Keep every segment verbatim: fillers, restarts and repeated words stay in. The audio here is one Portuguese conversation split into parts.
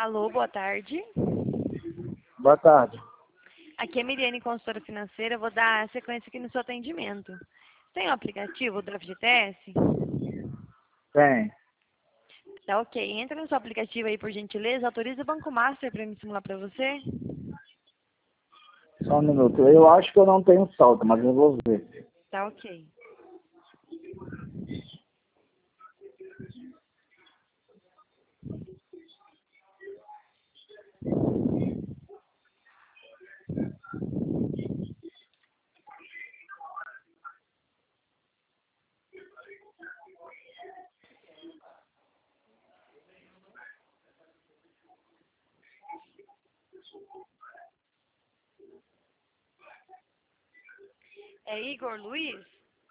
Alô, boa tarde. Boa tarde. Aqui é Miriane, consultora financeira. Eu vou dar sequência aqui no seu atendimento. Tem o aplicativo do F G T S? Tem. Tá ok. Entra no seu aplicativo aí, por gentileza. Autoriza o Banco Master para me simular para você. Só um minuto. Eu acho que eu não tenho saldo, mas eu vou ver. Tá ok. É Igor Luiz?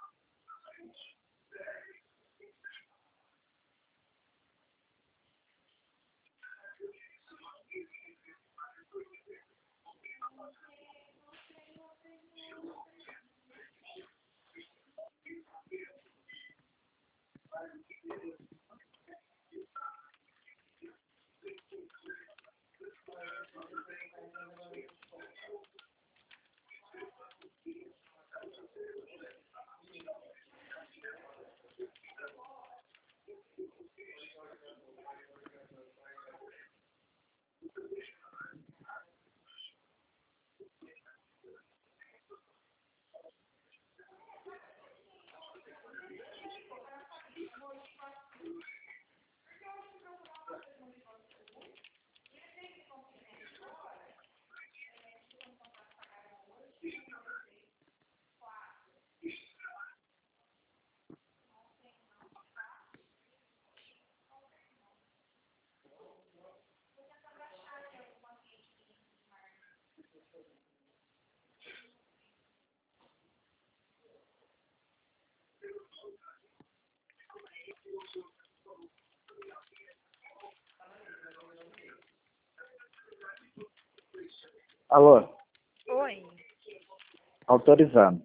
Alô? Oi. Autorizando.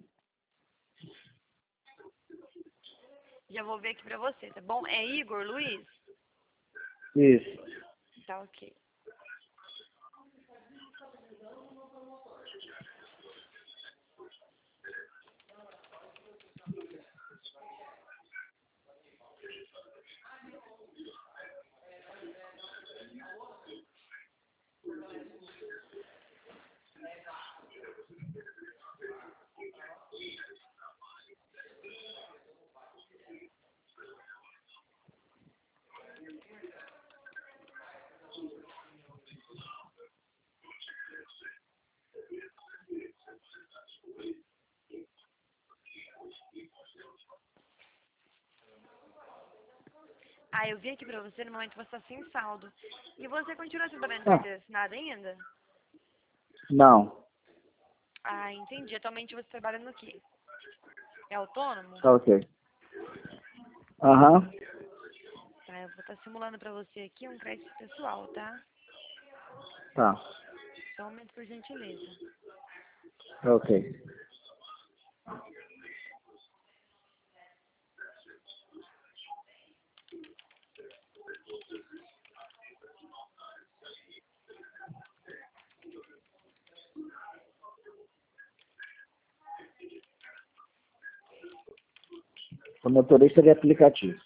Já vou ver aqui para você, tá bom? É Igor Luiz? Isso. Tá ok. Ah, eu vi aqui pra você, no momento você tá sem saldo. E você continua trabalhando com Ah, carteira assinada ainda? não. Ah, entendi. Atualmente você trabalha no quê? É autônomo? Tá ok. Aham. Tá, eu vou estar simulando pra você aqui um crédito pessoal, tá? Tá. Só um momento, por gentileza. Tá ok. O motorista de aplicativo.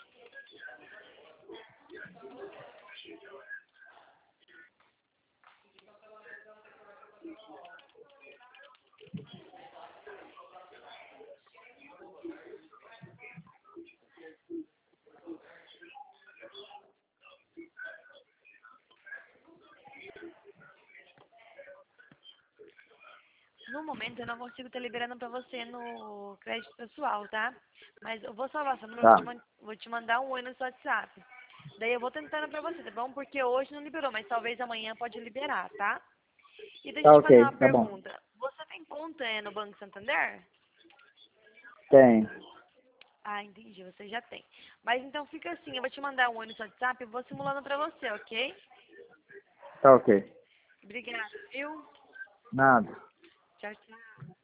No momento eu não consigo estar liberando pra você no crédito pessoal, tá? Mas eu vou salvar seu número, vou Tá. te, man- vou te mandar um oi no seu WhatsApp. Daí eu vou tentando pra você, tá bom? Porque hoje não liberou, mas talvez amanhã pode liberar, tá? E deixa eu Tá te fazer uma ok. Tá bom. pergunta. Você tem conta é, no Banco Santander? Tem. Ah, entendi, você já tem. Mas então fica assim, eu vou te mandar um oi no seu WhatsApp e vou simulando pra você, ok? Tá ok. Obrigada, viu? Nada. Tchau, tchau.